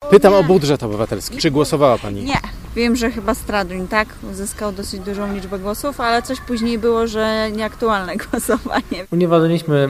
Pytam o budżet obywatelski. Czy głosowała Pani? Nie. Wiem, że chyba Straduń, tak? Uzyskał dosyć dużą liczbę głosów, ale coś później było, że nieaktualne głosowanie. Unieważniliśmy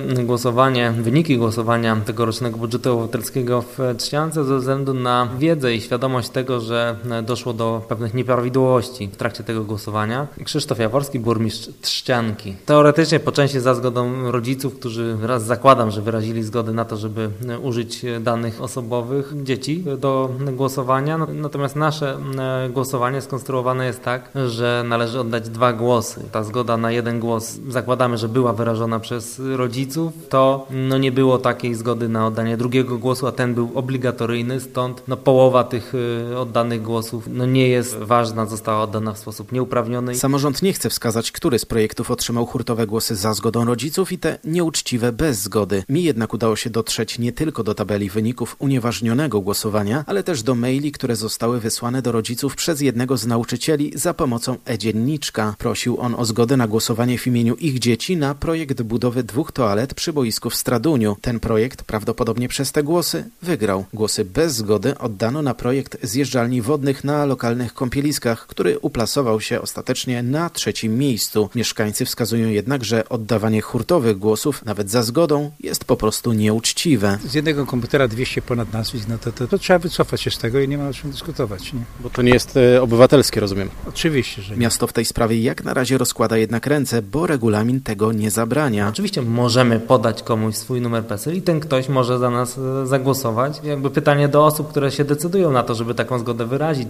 wyniki głosowania tegorocznego budżetu obywatelskiego w Trzciance ze względu na wiedzę i świadomość tego, że doszło do pewnych nieprawidłowości w trakcie tego głosowania. Krzysztof Jaworski, burmistrz Trzcianki. Teoretycznie po części za zgodą rodziców, którzy zakładam, że wyrazili zgodę na to, żeby użyć danych osobowych dzieci do głosowania. Natomiast nasze głosowanie skonstruowane jest tak, że należy oddać 2 głosy. Ta zgoda na 1 głos zakładamy, że była wyrażona przez rodziców. To nie było takiej zgody na oddanie drugiego głosu, a ten był obligatoryjny, stąd połowa tych oddanych głosów nie jest ważna, została oddana w sposób nieuprawniony. Samorząd nie chce wskazać, który z projektów otrzymał hurtowe głosy za zgodą rodziców i te nieuczciwe bez zgody. Mi jednak udało się dotrzeć nie tylko do tabeli wyników unieważnionego głosowania, ale też do maili, które zostały wysłane do rodziców przez jednego z nauczycieli za pomocą e-dzienniczka. Prosił on o zgodę na głosowanie w imieniu ich dzieci na projekt budowy 2 toalet przy boisku w Straduniu. Ten projekt, prawdopodobnie przez te głosy, wygrał. Głosy bez zgody oddano na projekt zjeżdżalni wodnych na lokalnych kąpieliskach, który uplasował się ostatecznie na 3. miejscu. Mieszkańcy wskazują jednak, że oddawanie hurtowych głosów, nawet za zgodą, jest po prostu nieuczciwe. Z jednego komputera 200 ponad nazwisk, to trzeba wycofać się z tego i nie ma o czym dyskutować. Nie? Bo to nie jest obywatelskie, rozumiem. Oczywiście, że nie. Miasto w tej sprawie jak na razie rozkłada jednak ręce, bo regulamin tego nie zabrania. Oczywiście możemy podać komuś swój numer PESEL i ten ktoś może za nas zagłosować. Pytanie do osób, które się decydują na to, żeby taką zgodę wyrazić,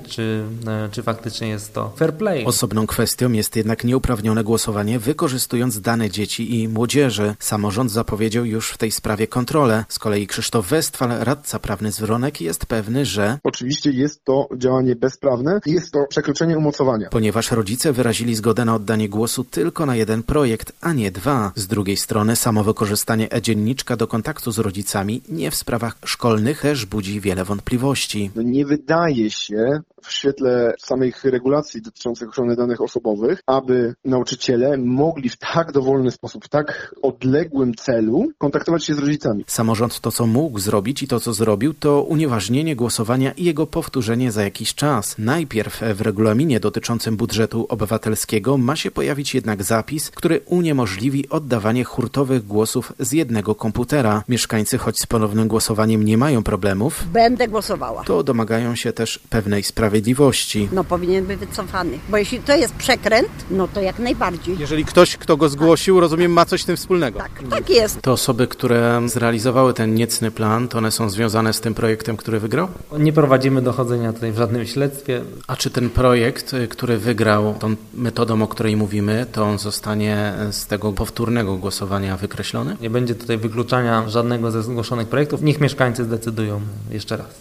czy faktycznie jest to fair play. Osobną kwestią jest jednak nieuprawnione głosowanie wykorzystując dane dzieci i młodzieży. Samorząd zapowiedział już w tej sprawie kontrolę. Z kolei Krzysztof Westphal, radca prawny z Wronek, jest pewny, że oczywiście jest to działanie bezprawne, jest to przekroczenie umocowania. Ponieważ rodzice wyrazili zgodę na oddanie głosu tylko na 1 projekt, a nie 2. Z drugiej strony samo wykorzystanie e-dzienniczka do kontaktu z rodzicami nie w sprawach szkolnych też budzi wiele wątpliwości. Nie wydaje się w świetle samych regulacji dotyczących ochrony danych osobowych, aby nauczyciele mogli w tak dowolny sposób, w tak odległym celu kontaktować się z rodzicami. Samorząd to, co mógł zrobić i to, co zrobił, to unieważnienie głosowania i jego powtórzenie za jakiś czas. Najpierw w regulaminie dotyczącym budżetu obywatelskiego ma się pojawić jednak zapis, który uniemożliwi oddawanie hurtowych głosów z jednego komputera. Mieszkańcy, choć z ponownym głosowaniem nie mają problemów, będę głosowała. To domagają się też pewnej sprawiedliwości. Powinien być wycofany, bo jeśli to jest przekręt, to jak najbardziej. Jeżeli ktoś, kto go zgłosił, rozumiem, ma coś z tym wspólnego. Tak jest. To osoby, które zrealizowały ten niecny plan, to one są związane z tym projektem, który wygrał? Nie prowadzimy dochodzenia tutaj w żadnym śledztwie. A czy ten projekt, który wygrał tą metodą, o której mówimy, to on zostanie z tego powtórnego głosowania wykreślony? Nie będzie tutaj wykluczania żadnego ze zgłoszonych projektów. Niech mieszkańcy zdecydują jeszcze raz.